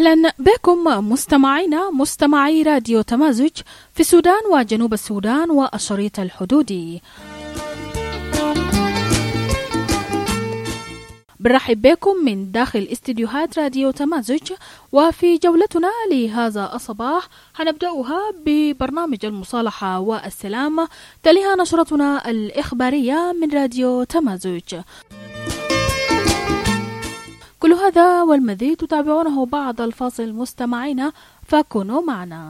أهلا بكم مستمعي راديو تمازج في السودان وجنوب السودان والشريط الحدودي. برحب بكم من داخل استديوهات راديو تمازج، وفي جولتنا لهذا الصباح هنبدأها ببرنامج المصالحة والسلام، تليها نشرتنا الإخبارية من راديو تمازج. كل هذا والمزيد تتابعونه بعد الفاصل مستمعينا، فكونوا معنا.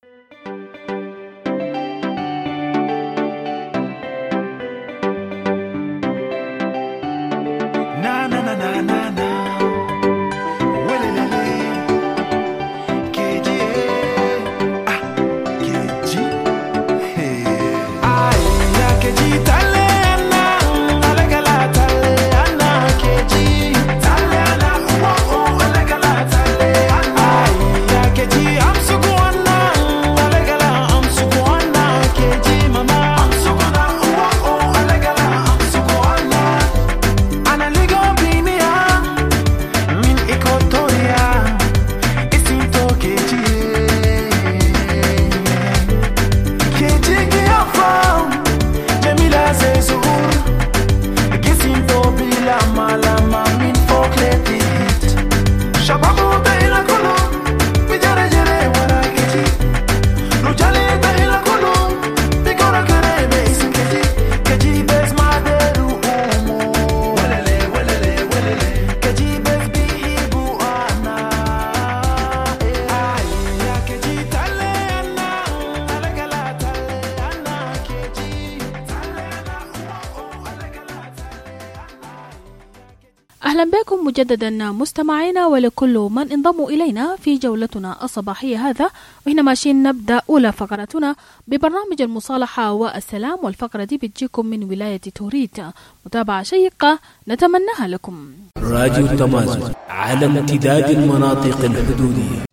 أهلا بكم مجددا مستمعينا ولكل من انضموا إلينا في جولتنا الصباحية هذا، وهنا ماشيين نبدأ أولى فقرتنا ببرنامج المصالحة والسلام، والفقرة دي بتجيكم من ولاية توريت. متابعة شيقة نتمناها لكم. راديو تمازج على امتداد المناطق الحدودية.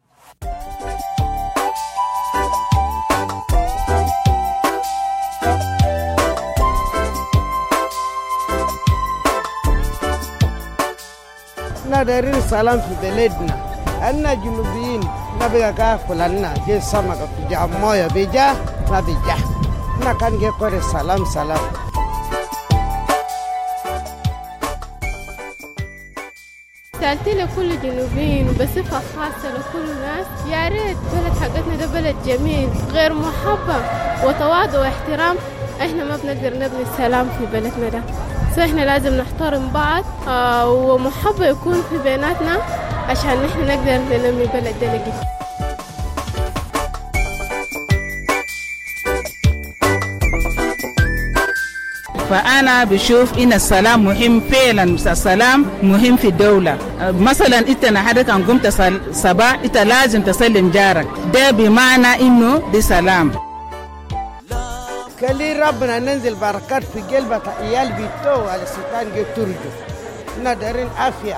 دايرين السلام في بلدنا، أنا جنوبيين نبغى كافلنا جي سمك في جامويا بيجا ما بيجا، أنا كان جي كوري السلام. سألتي لكل جنوبيين وبصفة خاصة لكل الناس، يا ريت بلد حقتنا ده بلد جميل غير محبة وتواضع واحترام، احنا ما بنقدر نبني السلام في بلدنا ده. فإحنا لازم نحترم بعض ومحبة يكون في بيناتنا عشان نحن نقدر ننمي بلد دلقي. فأنا بشوف إن السلام مهم فعلا، السلام مهم في الدولة. مثلا إنت نحدك أن قمت صباح إنت لازم تسلم جارك، ده بمعنى إنه دي سلام. كلي ربنا ننزل بركات في قلبك عيال بيتو على السلطان جتورجو ندرين عافية.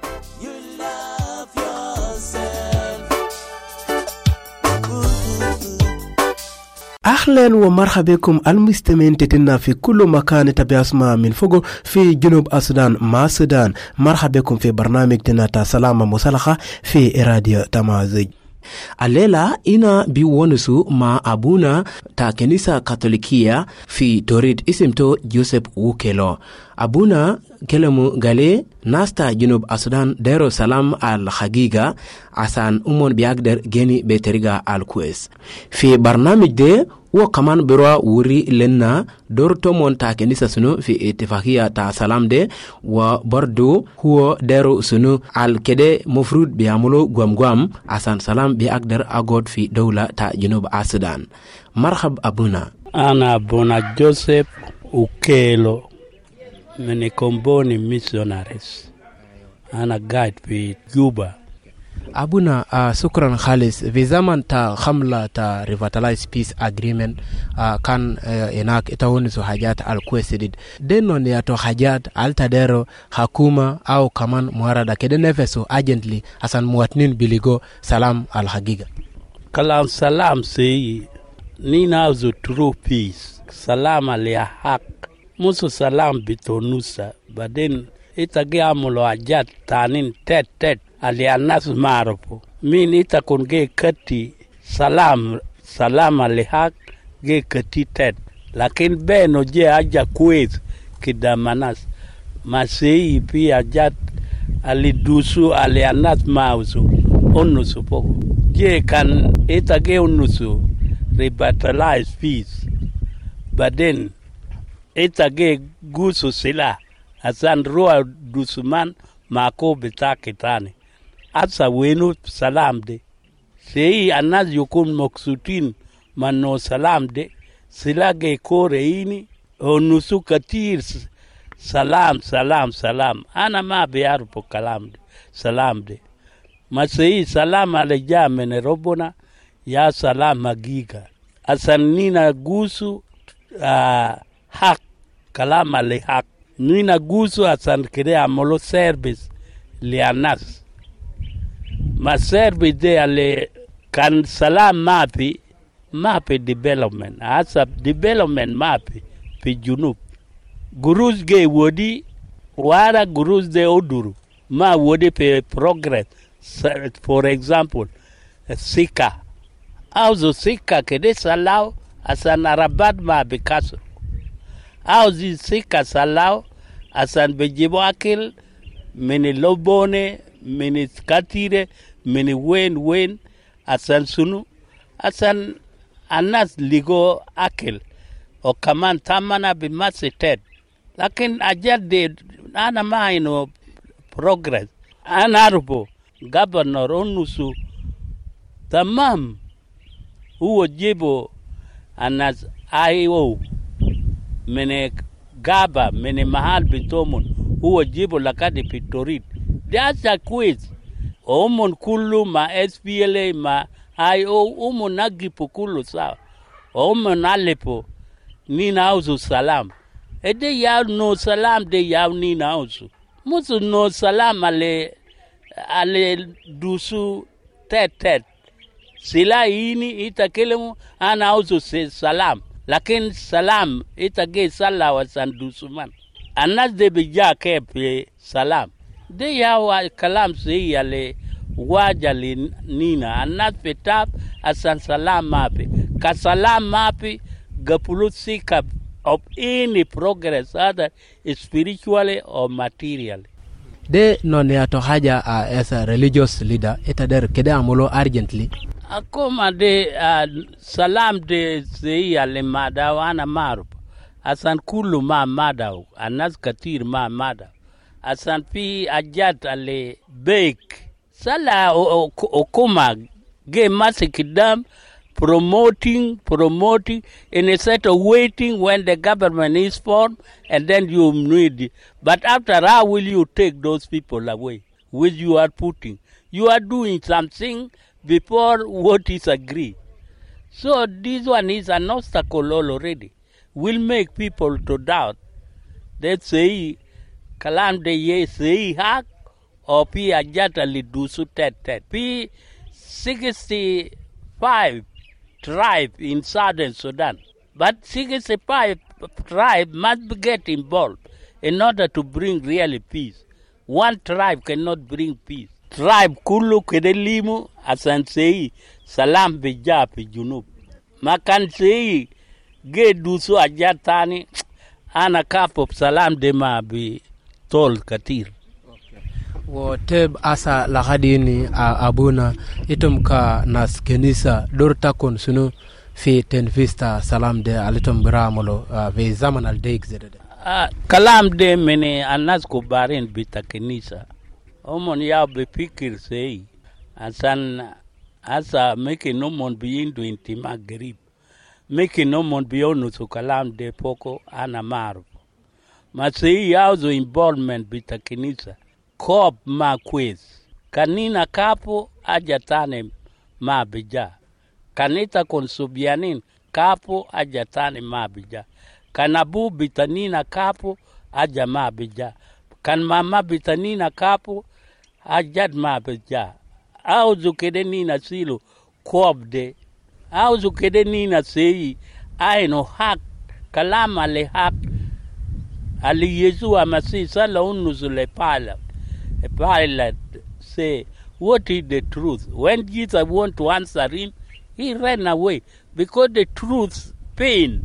أهلا ومرحبا بكم المستمعين تتنا في كل مكان تبعثنا من فوق في جنوب السودان مع السودان. مرحبا بكم في برنامج تناتا سلام مصالحة في راديو تمازج. الليلة إنا بيونسو مع أبونا تا كنيسة كاثوليكية في توريد اسمه جوزيف ووكيلو. أبونا كلمو غالي ناستا جنوب السودان ديرو سلام الحقيقة عشان أمون بيقدر جيني بطريقة الكويس. في برنامج ده وكمان بروا وري لنا دور تومون تا كنيسة سنو في اتفاقية تا سلام ده، وبرضو هو ديرو سنو الكده مفروض بيعملو غوام عشان سلام بيقدر أقود في دولة تا جنوب السودان. مرحب أبونا. أنا أبونا جوزيف ووكيلو من كومبوني ميسيوناريس، أنا قاعد في جوبا. أبونا شكرا خالص. في زمن تا خملة تا ريفاتلايز بيس أجريمنت كان هناك تونسوا حاجات الكويسيد دينون ياتو حاجات التديرو حكومة أو كمان مواردا كده نفسه أجنتلي عشان مواطنين بيليغو سلام الحقيقة. كلام سلام سي نيناوزو ترو بيس سلام عليها حق موسو سلام بتونوسا بعدين itagia mulo ajat tanin tet ali الناس معرفوا min ita kun ge kati salama lihak ge kati ted lakin beno je aja kwez kidamanas masei pi ajat alidusu alianat mausu onusu pogo je kan ita ge onusu revitalize peace but then ita ge gusu sila asan roa dusuman mako bitakitani asa wenu salam de sei anaz yukun moksutin mano salam de sila ge kore ini onusu katir salam ana ma biaru po kalam de salam de masei salam aleja mene robona ya salam magiga asan nina gusu hak kalam ale hak nina gusu asan kire amolo service lianas ma service de ale kan salam mapi development asa development mapi fi junub gurus ge wodi wara gurus de oduru ma wodi pe progress for example sika auzo sika kede salau asan arabat ma bikaso auzi sika salau asan bejibo akil meni lobone meni katire meni wen asan sunu asan anas ligo akil o kaman tamana bimasited lakin ajad de ana maino progress anarbo governor onusu tamam huo jibo anas ayo mene gaba mene mahal bitomon huo jibo lakadi pitorit dasa quiz omon kullu ma SPLA ma ayo umon nagipo kullu sawa omon alepo nina auzu salam ede ya no salam de ya nina auzu musu no salam ale dusu tet sila ini itakelemu ana auzu salam lakin salam itage sala wa sandusuman anas de bija kepe salam de ya wa kalam se yale wajali nina anas petap asan salam mapi ka salam mapi gapulut sika of any progress either spiritually or materially de non ya to haja as a religious leader itader kede amulo urgently akoma de salam de sei ale mada wana marub asan kullu ma mada anas katir ma mada asan pi ajat ale bek sala okuma ge masikidam promoting and instead of waiting when the government is formed and then you need but after how will you take those people away which you are putting you are doing something before what is agreed so this one is an obstacle already will make people to doubt they say kalam de ye say hak or pi ajata lidusu tet pi 65 tribe in southern Sudan. But 65 tribe must get involved in order to bring really peace. One tribe cannot bring peace. Tribe kulu kedelimu asansei salam bija pi junub. Makansei ge dusu ajatani ana kapop salam dema bi tol katir. wo teb asa lahadini abuna itum ka nas kenisa dortakon sunu fi tenvista salam de alitum bramolo ve zaman al deik zedede kalam de mene anas ko barin bita kenisa omon ya be pikir sei asan asa meke no mon biindu intima grip meke no mon bionu so kalam de poko ana maru masei yauzo involvement bita kenisa kop ma quiz kanina kapo ajatane ma bija kanita konsubianin kapo ajatane ma bija kanabu bitanina kapo aja ma bija kan mama bitanina kapo ajad ma bija au zukede nina silo kobde au zukede nina sei aino hak kalama le hak ali Yesu amasi sala unuzule pala say what is the truth. When Jesus want to answer him, he ran away because the truth pain.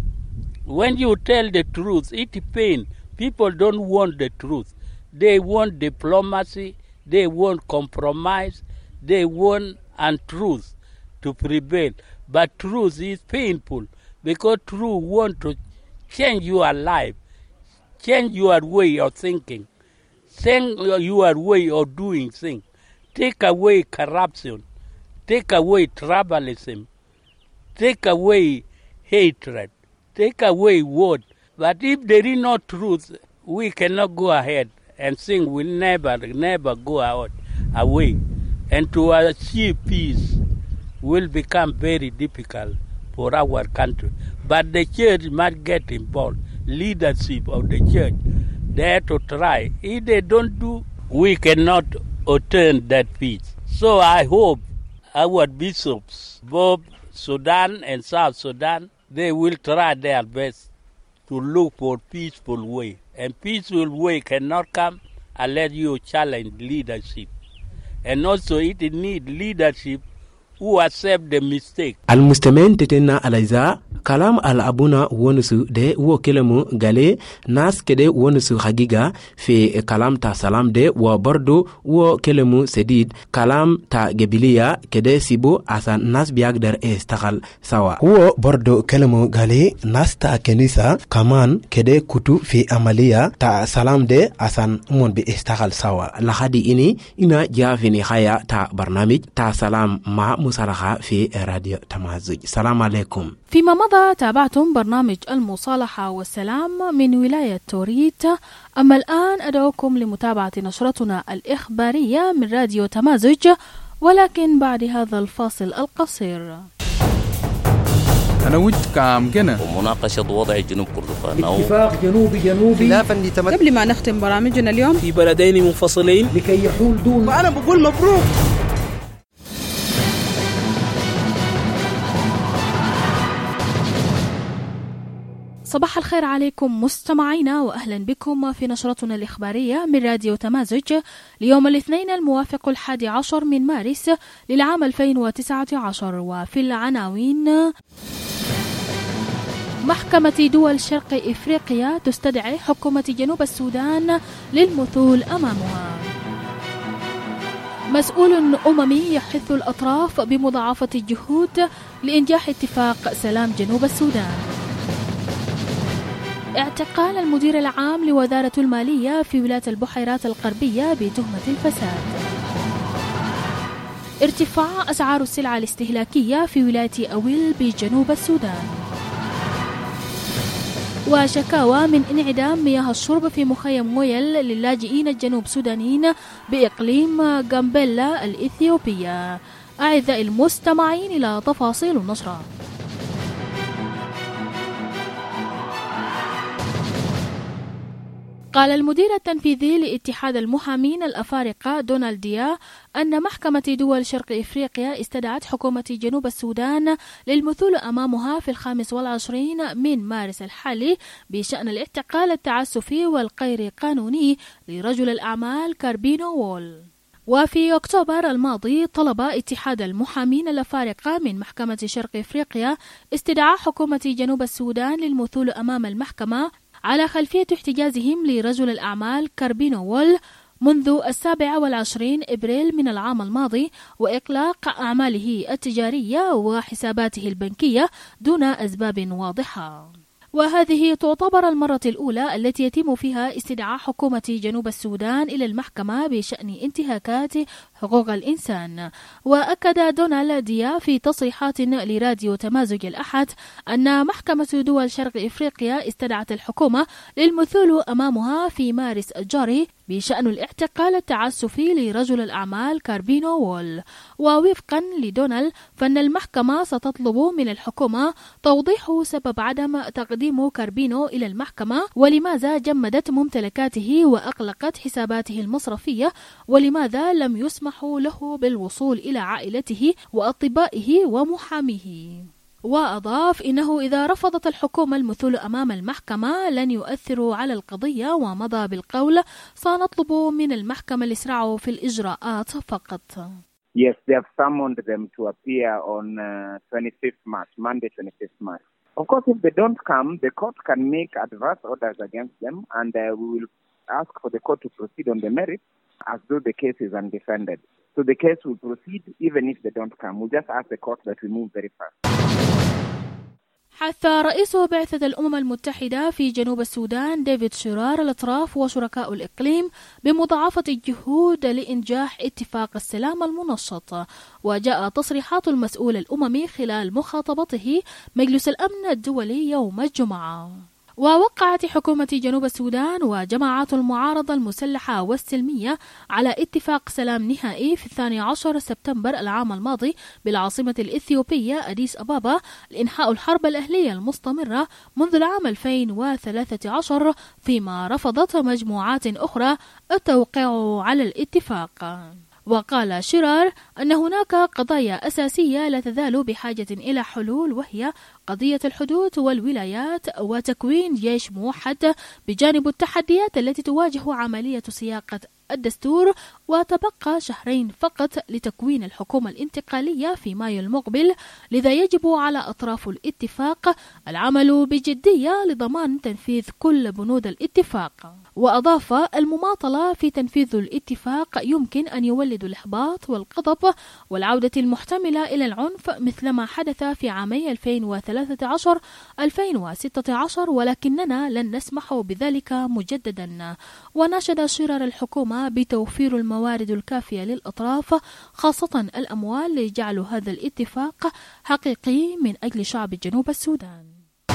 When you tell the truth, it pain. People don't want the truth. They want diplomacy. They want compromise. They want untruth to prevail. But truth is painful because truth want to change your life, change your way of thinking, change your way of doing things, take away corruption, take away tribalism, take away hatred, take away war. But if there is no truth, we cannot go ahead and things will never go out away. And to achieve peace will become very difficult for our country. But the church must get involved, leadership of the church. They have to try. If they don't do, we cannot attain that peace. So I hope our bishops, both Sudan and South Sudan, they will try their best to look for peaceful way. And peaceful way cannot come unless you challenge leadership. And also it needs leadership who accept the mistake. المستمعين تتنا على كلام الأبونا ونسو ده هو كلمة قالي ناس كده ونسو حقيقة في كلام تا سلام ده وبرضو هو كلمة سديد كلام تا قبلية كده سيبو عشان ناس بيقدر يستغل سوا. هو برضو كلمة قالي ناس تا كنيسة كمان كده كتو في عملية تا سلام ده عشان مون بيستغل سوا. لحدي إني إنا جاء في نهاية تا برنامج تا سلام مع مصالحة في راديو تمازج. السلام عليكم. فيما مضى تابعتم برنامج المصالحة والسلام من ولاية توريت. أما الآن أدعوكم لمتابعة نشرتنا الإخبارية من راديو تمازج، ولكن بعد هذا الفاصل القصير. أنا وجد كام جنة ومناقشة وضع جنوب كردفان اتفاق جنوبي قبل ما نختم برامجنا اليوم في بلدين منفصلين لكي يحول دون. وأنا بقول مبروك. صباح الخير عليكم مستمعينا، وأهلا بكم في نشرتنا الإخبارية من راديو تمازج ليوم الاثنين الموافق 11 من مارس للعام 2019. وفي العناوين: محكمة دول شرق إفريقيا تستدعي حكومة جنوب السودان للمثول أمامها. مسؤول أممي يحث الأطراف بمضاعفة الجهود لإنجاح اتفاق سلام جنوب السودان. اعتقال المدير العام لوزارة المالية في ولاية البحيرات الغربية بتهمة الفساد. ارتفاع أسعار السلع الاستهلاكية في ولاية أويل بجنوب السودان. وشكاوى من انعدام مياه الشرب في مخيم مويل للاجئين الجنوب سودانيين بإقليم غامبيلا الإثيوبية. أعزائي المستمعين إلى تفاصيل النشرة. قال المدير التنفيذي لاتحاد المحامين الأفارقة دونالد ديا أن محكمة دول شرق إفريقيا استدعت حكومة جنوب السودان للمثول أمامها في 25 من مارس الحالي بشأن الاعتقال التعسفي والغير قانوني لرجل الأعمال كاربينو وول. وفي أكتوبر الماضي طلب اتحاد المحامين الأفارقة من محكمة شرق إفريقيا استدعاء حكومة جنوب السودان للمثول أمام المحكمة على خلفية احتجازهم لرجل الأعمال كاربينو وول منذ 27 إبريل من العام الماضي وإغلاق أعماله التجارية وحساباته البنكية دون أسباب واضحة. وهذه تعتبر المرة الأولى التي يتم فيها استدعاء حكومة جنوب السودان إلى المحكمة بشأن انتهاكات حقوق الإنسان. وأكد دونالد ديا في تصريحات لراديو تمازج الأحد أن محكمة دول شرق إفريقيا استدعت الحكومة للمثول أمامها في مارس الجاري بشأن الاعتقال التعسفي لرجل الأعمال كاربينو وول. ووفقا لدونالد فإن المحكمة ستطلب من الحكومة توضيح سبب عدم تقديم كاربينو إلى المحكمة، ولماذا جمدت ممتلكاته وأغلقت حساباته المصرفية، ولماذا لم يسمح له بالوصول إلى عائلته وأطبائه ومحاميه. وأضاف إنه إذا رفضت الحكومة المثول أمام المحكمة لن يؤثروا على القضية، ومضى بالقول سنطلب من المحكمة الإسراع في الإجراءات فقط. Yes, they have summoned them to appear on 25th March, Monday 25th March. Of course, if they don't come, the court can make adverse orders against them, and we will ask for the court to proceed on the merits as though the case is undefended. So the case will proceed even if they don't come. We'll just ask the court that we move very fast. حث رئيس بعثة الأمم المتحدة في جنوب السودان ديفيد شيرار الأطراف وشركاء الإقليم بمضاعفة الجهود لإنجاح اتفاق السلام المنشط. وجاء تصريحات المسؤول الأممي خلال مخاطبته مجلس الأمن الدولي يوم الجمعة. ووقعت حكومة جنوب السودان وجماعات المعارضة المسلحة والسلمية على اتفاق سلام نهائي في 12 سبتمبر العام الماضي بالعاصمة الإثيوبية أديس أبابا لإنهاء الحرب الأهلية المستمرة منذ العام 2013، فيما رفضت مجموعات أخرى التوقيع على الاتفاق. وقال شيرار أن هناك قضايا أساسية لا تزال بحاجة إلى حلول، وهي قضية الحدود والولايات وتكوين جيش موحد بجانب التحديات التي تواجه عملية صياغة الدستور، وتبقى شهرين فقط لتكوين الحكومة الانتقالية في مايو المقبل، لذا يجب على أطراف الاتفاق العمل بجدية لضمان تنفيذ كل بنود الاتفاق. وأضاف المماطلة في تنفيذ الاتفاق يمكن أن يولد الإحباط والغضب والعودة المحتملة إلى العنف مثلما حدث في عامي 2013-2016، ولكننا لن نسمح بذلك مجددا. وناشد شيرار الحكومة بتوفير الموارد الكافية للأطراف خاصة الأموال لجعل هذا الاتفاق حقيقي من أجل شعب جنوب السودان.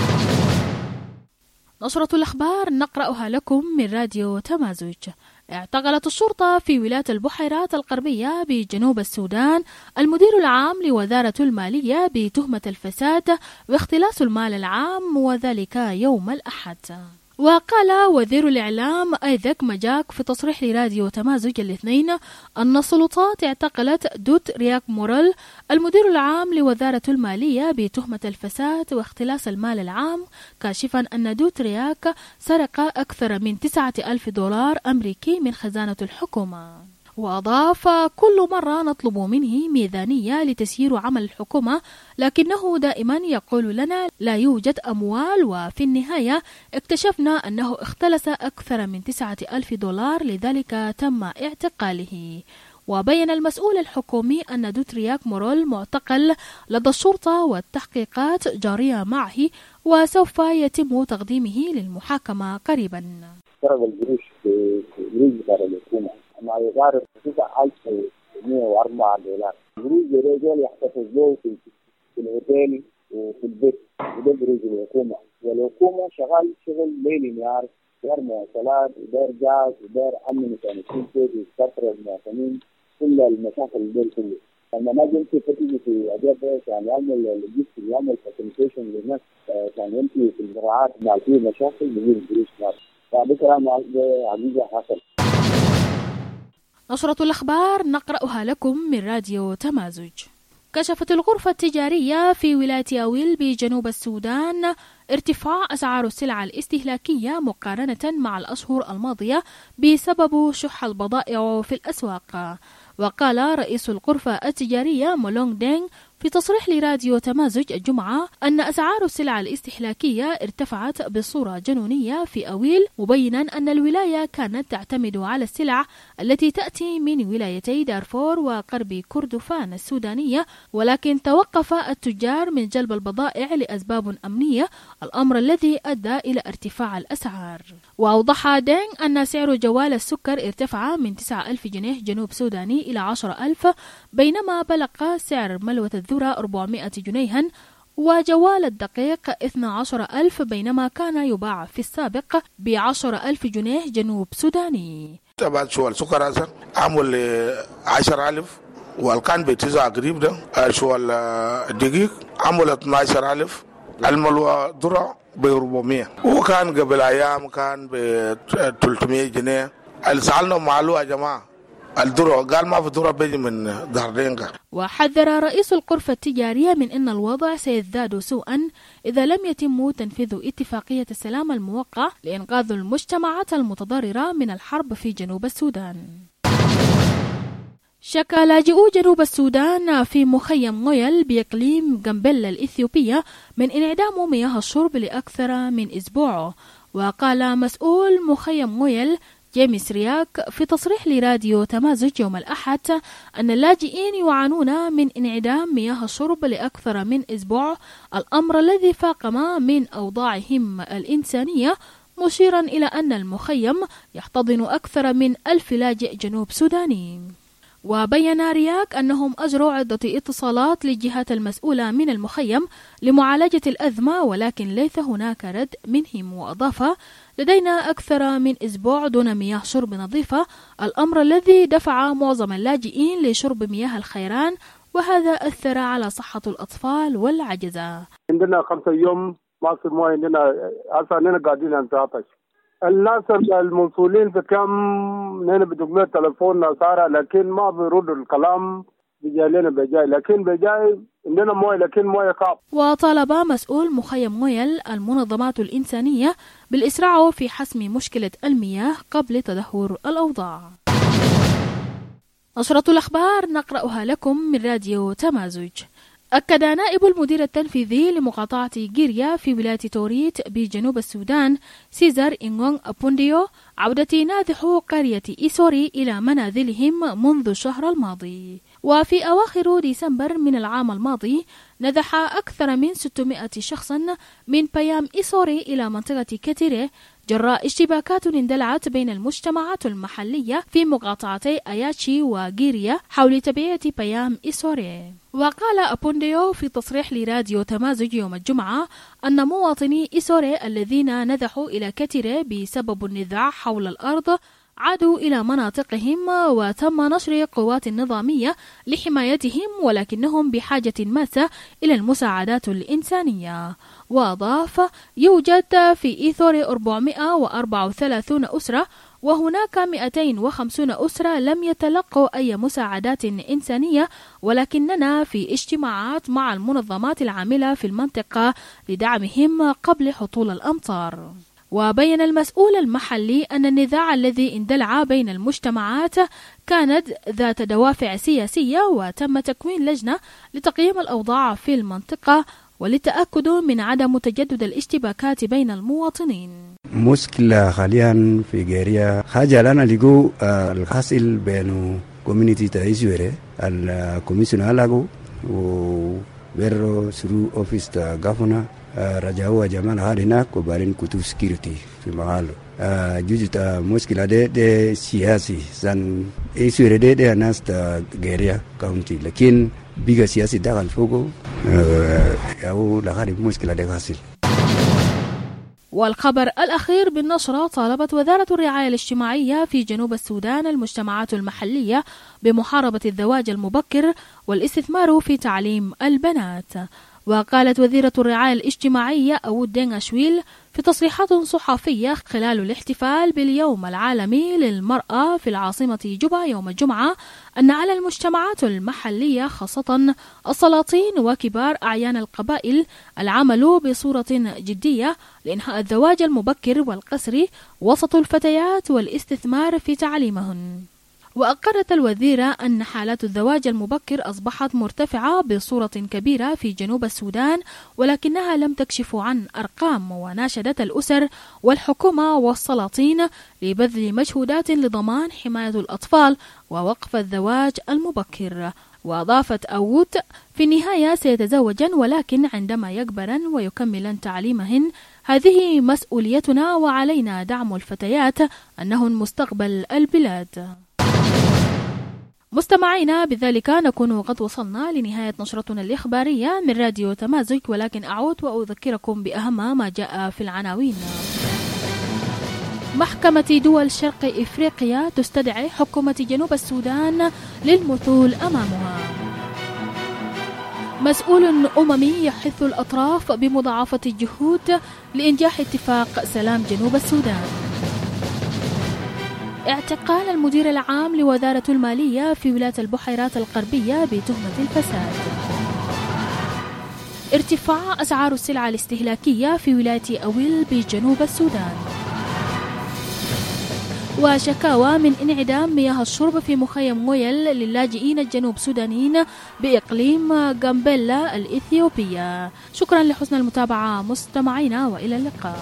نشرة الأخبار نقرأها لكم من راديو تمازج. اعتقلت الشرطة في ولاية البحيرات الغربية بجنوب السودان المدير العام لوزارة المالية بتهمة الفساد واختلاس المال العام، وذلك يوم الأحد. وقال وزير الإعلام أيزك مجاك في تصريح لراديو تمازج الاثنين أن السلطات اعتقلت دوت رياك موريل المدير العام لوزارة المالية بتهمة الفساد واختلاس المال العام، كاشفا أن دوت رياك سرق أكثر من 9,000 دولار أمريكي من خزانة الحكومة. وأضاف كل مرة نطلب منه ميزانية لتسيير عمل الحكومة، لكنه دائما يقول لنا لا يوجد أموال، وفي النهاية اكتشفنا أنه اختلس أكثر من 9,000 دولار، لذلك تم اعتقاله. وبين المسؤول الحكومي أن دوت رياك موريل معتقل لدى الشرطة والتحقيقات جارية معه، وسوف يتم تقديمه للمحاكمة قريبا. ما يقارب 9,104 دولار. بروج الرجال يحتفظ له في الهوتيل وفي البيت، وده بروج الحكومة. والحكومة شغل ليلي نهار، دار مواصلات ودار جاز ودار أمن ميكانيكيين ويستفرغ المواطنين، كل المشاكل دول كله. لما نجي في تيجي في أجابة عشان يعمل لوجيستيك، يعمل فاسيليتيشن للناس عشان يمشي في الزراعات مع فيه مشاكل بيجي بروج نار. بعد كلام عزيزة حسن. نشرة الأخبار نقرأها لكم من راديو تمازج. كشفت الغرفة التجارية في ولاية أويل بجنوب السودان ارتفاع أسعار السلع الاستهلاكية مقارنة مع الأشهر الماضية بسبب شح البضائع في الأسواق. وقال رئيس الغرفة التجارية مولونغ دينغ في تصريح لراديو تمازج الجمعة أن أسعار السلع الاستهلاكية ارتفعت بصورة جنونية في أويل، مبينا أن الولاية كانت تعتمد على السلع التي تأتي من ولايتي دارفور وغرب كردفان السودانية، ولكن توقف التجار من جلب البضائع لأسباب أمنية، الأمر الذي أدى إلى ارتفاع الأسعار. وأوضح دينغ أن سعر جوال السكر ارتفع من 9,000 جنيه جنوب سوداني إلى 10,000، بينما بلغ سعر ملوة الذرة 400 جنيها، وجوال الدقيق 12,000، بينما كان يباع في السابق ب10,000 جنيه جنوب سوداني. تبع شوال سكر أصلا عمل 10,000 والكان بتسعة قريب ده. شوال الدقيق عمل 12,000. الملوى ذرة ب400، وكان قبل أيام كان ب300 جنيه. اللي سألنا معلومة يا جماعة الذره قال ما في ذره بيجي من داردينكا. وحذر رئيس الغرفة التجارية من أن الوضع سيزداد سوءا إذا لم يتم تنفيذ اتفاقية السلام الموقع لإنقاذ المجتمعات المتضررة من الحرب في جنوب السودان. شكى لاجئو جنوب السودان في مخيم مويل بإقليم جامبيلا الإثيوبية من انعدام مياه الشرب لأكثر من أسبوع. وقال مسؤول مخيم مويل جيمس رياك في تصريح لراديو تمازج يوم الأحد أن اللاجئين يعانون من انعدام مياه الشرب لأكثر من أسبوع، الأمر الذي فاقم من أوضاعهم الإنسانية، مشيرا إلى أن المخيم يحتضن أكثر من 1000 لاجئ جنوب سوداني. وبين رياك أنهم أجروا عدة اتصالات للجهات المسؤولة من المخيم لمعالجة الأزمة، ولكن ليس هناك رد منهم. وأضاف: لدينا أكثر من أسبوع دون مياه شرب نظيفة، الأمر الذي دفع معظم اللاجئين لشرب مياه الخيران، وهذا أثر على صحة الأطفال والعجزة. عندنا 5 يوم ما في مويه، عندنا قاعدين نتعطش. الناس الموصولين في كم نحن بدقنا تلفون نصارى، لكن ما بيردوا الكلام بجايلنا بجاي، لكن بجاي عندنا مويه لكن مويه صعب. وطالب مسؤول مخيم مويل المنظمات الإنسانية بالإسراع في حسم مشكلة المياه قبل تدهور الأوضاع. نشرة الأخبار نقرأها لكم من راديو تمازج. أكد نائب المدير التنفيذي لمقاطعة جيريا في ولاية توريت بجنوب السودان سيزار إنغونغ أبونديو عودة نازحو قرية إيسوري إلى منازلهم منذ الشهر الماضي. وفي أواخر ديسمبر من العام الماضي نزح أكثر من 600 شخصا من بيام إيسوري إلى منطقة كتيري جراء اشتباكات اندلعت بين المجتمعات المحلية في مقاطعتي أياتشي وجيريا حول تبعية بيام إيسوري. وقال أبونديو في تصريح لراديو تمازج يوم الجمعة أن مواطني إيسوري الذين نزحوا إلى كتيري بسبب النزاع حول الأرض عادوا إلى مناطقهم، وتم نشر قوات نظامية لحمايتهم، ولكنهم بحاجة ماسة إلى المساعدات الإنسانية. وأضاف: يوجد في إيثوري 434 أسرة، وهناك 250 أسرة لم يتلقوا أي مساعدات إنسانية، ولكننا في اجتماعات مع المنظمات العاملة في المنطقة لدعمهم قبل هطول الأمطار. وبين المسؤول المحلي أن النزاع الذي اندلع بين المجتمعات كانت ذات دوافع سياسية، وتم تكوين لجنة لتقييم الأوضاع في المنطقة وللتأكد من عدم تجدد الاشتباكات بين المواطنين. مشكلة حاليا في جيريا حاجة لنا لقوا الحاصل بين كوميونيتي تايزوري الكوميسيون هلاقوا وبرو سرو أوفيس غافونا رجعوا جمال هناك وبعدين كتب سكيورتي في محله. جزء مشكلة ده سياسي سان إيسوري ده ناس تا جيريا كاونتي، لكن بيجا سياسي داخل فوقه أو لهذه المشكلة ده حاصل. والخبر الأخير بالنشرة: طالبت وزارة الرعاية الاجتماعية في جنوب السودان المجتمعات المحلية بمحاربة الزواج المبكر والاستثمار في تعليم البنات. وقالت وزيرة الرعاية الاجتماعية أود دينغ أشويل في تصريحات صحفية خلال الاحتفال باليوم العالمي للمرأة في العاصمة جوبا يوم الجمعة أن على المجتمعات المحلية خاصة السلاطين وكبار أعيان القبائل العمل بصورة جدية لإنهاء الزواج المبكر والقسري وسط الفتيات والاستثمار في تعليمهن. وأقرت الوزيرة أن حالات الزواج المبكر أصبحت مرتفعة بصورة كبيرة في جنوب السودان، ولكنها لم تكشف عن أرقام. وناشدت الأسر والحكومة والسلاطين لبذل مجهودات لضمان حماية الأطفال ووقف الزواج المبكر. وأضافت أوت: في النهاية سيتزوجن، ولكن عندما يكبرن ويكملن تعليمهن هذه مسؤوليتنا، وعلينا دعم الفتيات أنهن مستقبل البلاد. مستمعينا، بذلك نكون قد وصلنا لنهاية نشرتنا الإخبارية من راديو تمازج، ولكن أعود وأذكركم بأهم ما جاء في العناوين. محكمة دول شرق إفريقيا تستدعي حكومة جنوب السودان للمثول أمامها. مسؤول أممي يحث الأطراف بمضاعفة الجهود لإنجاح اتفاق سلام جنوب السودان. اعتقال المدير العام لوزارة المالية في ولاية البحيرات الغربية بتهمة الفساد. ارتفاع أسعار السلع الاستهلاكية في ولاية أويل بجنوب السودان. وشكاوى من انعدام مياه الشرب في مخيم مويل للاجئين الجنوب سودانيين بإقليم غامبيلا الإثيوبية. شكرا لحسن المتابعة مستمعينا، وإلى اللقاء.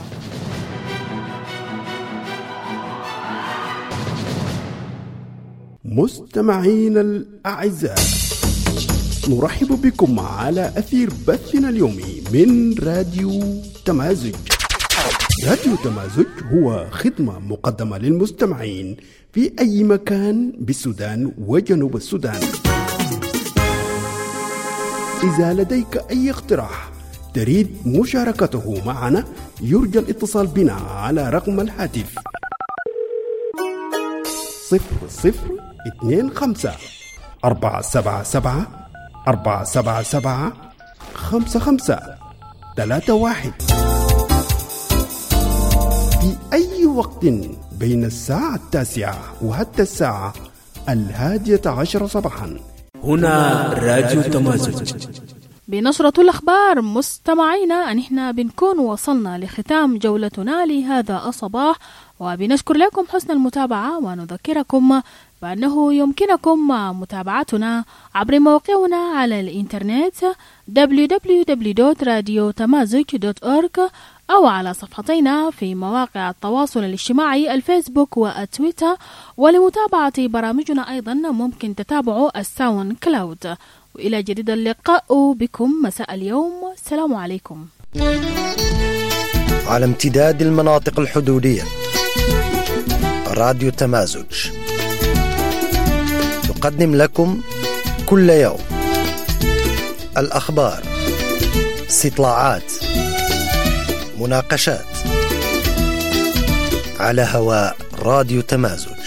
مستمعين الأعزاء، نرحب بكم على أثير بثنا اليومي من راديو تمازج. راديو تمازج هو خدمة مقدمة للمستمعين في أي مكان بالسودان وجنوب السودان. إذا لديك أي اقتراح تريد مشاركته معنا، يرجى الاتصال بنا على رقم الهاتف 00-257-477-477-5531 في أي وقت بين الساعة 9 وحتى الساعة 11 صباحا. هنا راديو تمازج. بنشرة الأخبار مستمعينا، نحن بنكون وصلنا لختام جولتنا لهذا الصباح، وبنشكر لكم حسن المتابعة، ونذكركم بأنه يمكنكم متابعتنا عبر موقعنا على الإنترنت www.radiotamazig.org أو على صفحتنا في مواقع التواصل الاجتماعي الفيسبوك والتويتر. ولمتابعة برامجنا أيضا ممكن تتابعوا الساوند كلاود. وإلى جديد اللقاء بكم مساء اليوم. السلام عليكم. على امتداد المناطق الحدودية، راديو تمازج يقدم لكم كل يوم الأخبار، استطلاعات، مناقشات على هواء راديو تمازج.